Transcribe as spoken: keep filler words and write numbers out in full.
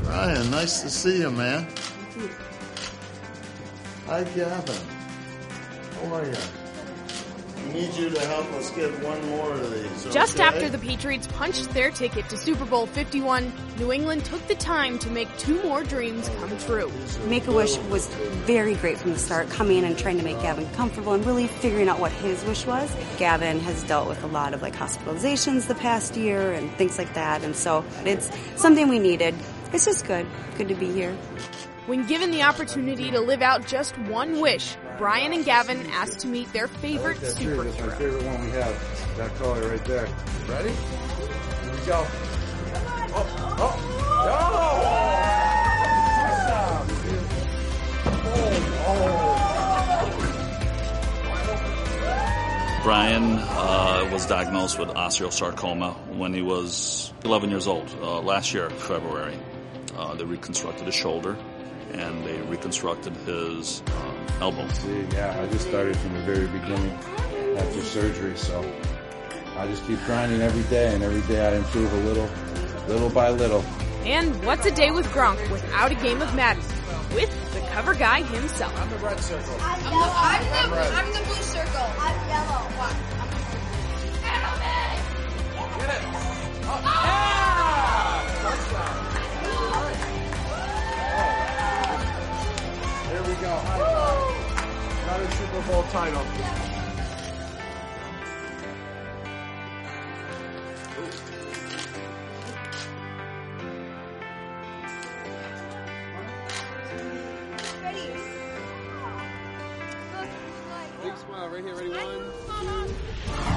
Ryan, nice to see you, man. Hi, Gavin. How are you? I need you to help us get one more of these. Just okay? after the Patriots punched their ticket to Super Bowl fifty-one, New England took the time to make two more dreams come true. Make-A-Wish was very great from the start, coming in and trying to make Gavin comfortable and really figuring out what his wish was. Gavin has dealt with a lot of like hospitalizations the past year and things like that, and so it's something we needed. It's just good. Good to be here. When given the opportunity to live out just one wish, Brian and Gavin asked to meet their favorite That's my superhero. favorite one we have. That color right there. Ready? Here we go. Oh, oh, oh. Brian uh, was diagnosed with osteosarcoma when he was eleven years old, uh, last year, February. Uh, they reconstructed his shoulder, and they reconstructed his um, elbow. See, yeah, I just started from the very beginning after surgery, so I just keep grinding every day, and every day I improve a little, little by little. And what's a day with Gronk without a game of Madden? With the cover guy himself. I'm the red circle. I'm yellow. I'm the, I'm, red. I'm the blue circle. I'm yellow. What? Get it. Oh, yeah! Touchdown. There we go. Another Super Bowl title. Ready? Big smile right here. Ready? One, two.